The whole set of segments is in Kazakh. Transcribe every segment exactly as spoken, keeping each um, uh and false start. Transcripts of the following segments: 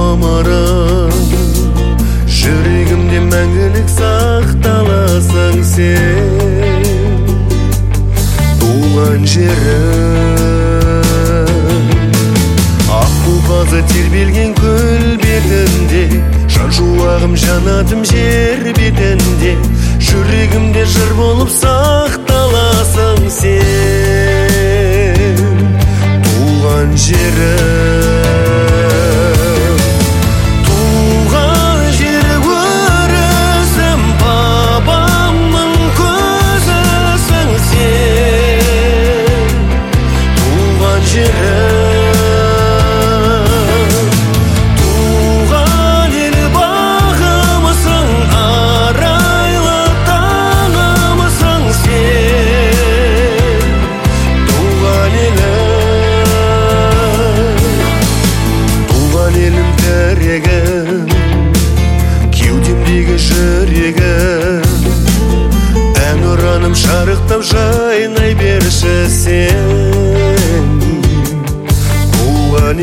ғұмырым, жүрегімде мәңгілік сақталасың сен, туған жерім. Аққу қазы тербелген көл бетінде, жан шуағым жанатым жер бетінде, жүрегімде жыр болып сақталасың сен, туған жерім. Туған жер өрісім, бабамның көзісің сен, туған жерім. Кеудемдегі жүрегім, ән ұраным шарықтап жайнай берші сен, туған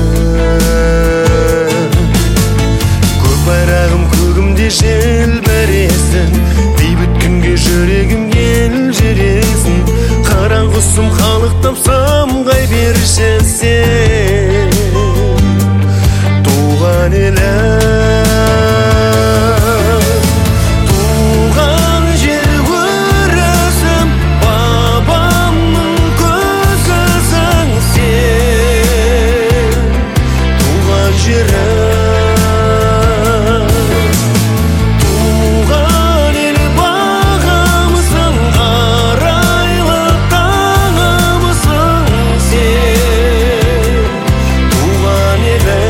елім. Көк байрағым көгімде желбіресін, бейбіт күнге жүрегім елжіресін, қараңғысым қалықтап самғай берші сен, туған елім. Туған жер өрісім, бабамның көзісің сен, туған жерім. Туған ел бағымсың, арайлы таңымсың сен, туған елім.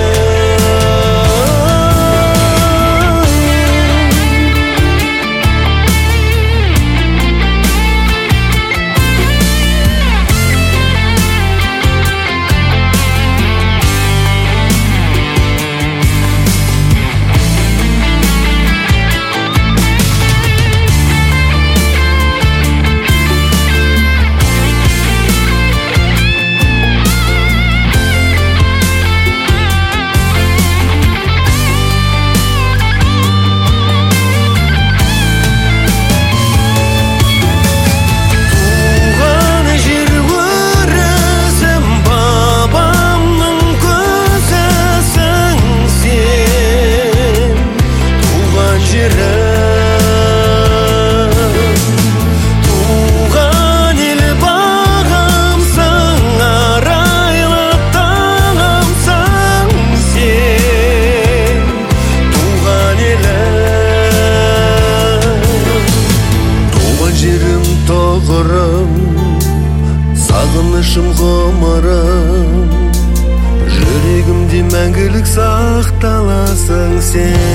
Сағынышым ғұмырым, жүрегімде мәңгілік сақталасың сен.